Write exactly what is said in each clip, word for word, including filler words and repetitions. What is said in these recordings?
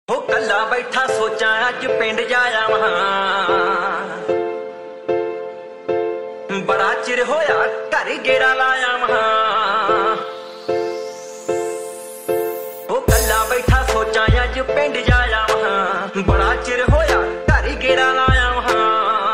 हो कला बैठा सोचा अज पिंड जाया वहां, बड़ा चिर होया घर गेड़ा लाया वहां। हो कला बैठा सोचा अज पिंड जाया वहां, बड़ा चिर होया घर गेड़ा लाया वहां।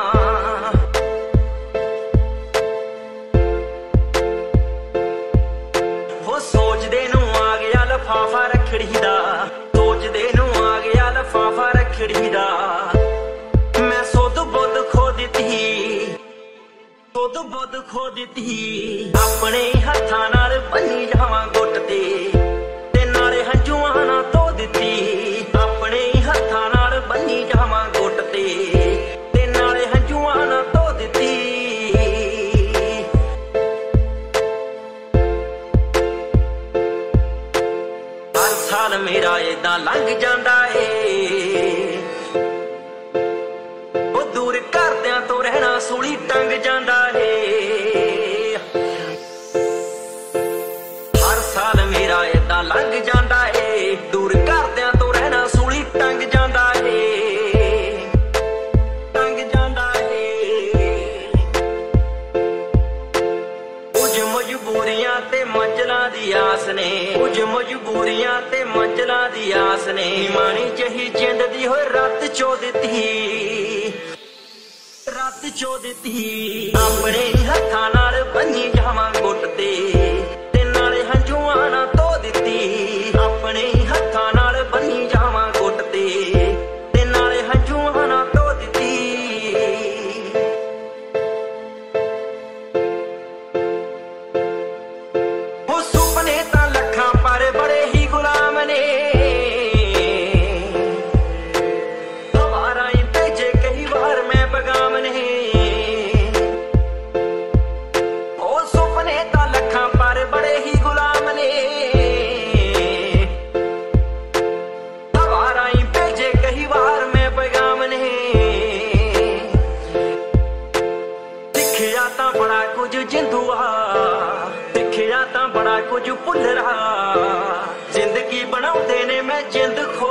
हो सोचदे नूं आ गया लफाफा रखड़ी दा, सोचदे नूं आ गया लफाफा रखड़ी दा। मैं सुध बुध खो दित्ती, सुध बुध खो दित्ती, अपने हत्थां नाल बन्नी जावां गुट ते, ते नाले हंझूआं नां धो दित्ती। अपने हत्थां नाल बन्नी जावां गुट ते, ते नाले हंझूआं नां धो दित्ती। हर साल मेरा इदां लंघ जांदा ए, ओ दूर घरदिआं तों रहना सूली टंग जांदा ਏ। हर साल मेरा इदां लंघ जांदा ਏ, दूर घरदिआं तों रहना सूली टंग जांदा ਏ, टंग जांदा ਏ। कुछ मजबूरियां ते मंजिलां दी आस ने, कुछ मजबूरियां ते मंजिलां दी आस ने, मानी जही जिंद दी होए रत चो दित्ती, रत चो दित्ती। अपने हत्थां नाल बन्नी जावां गुट ते, ते नाले हंझूआं नां धो दित्ती। अपने हत्थां नाल बन्नी जावां गुट ते, ते नाले हंझूआं नां धो दित्ती। हो सुपने तां लखां पर बड़े ही गुलाम ने, हवारां भेजे कई वार मैं पैगाम ने। ओ सुपने तां लखां पर बड़े ही गुलाम ने, हवारां भेजे कई वार मैं पैगाम ने। दिखिया तां बड़ा कुछ जिंदूआ, दिखिया तां बड़ा कुछ भुल्लरा, जिंदगी बनाउंदे ने मैं जिंद खो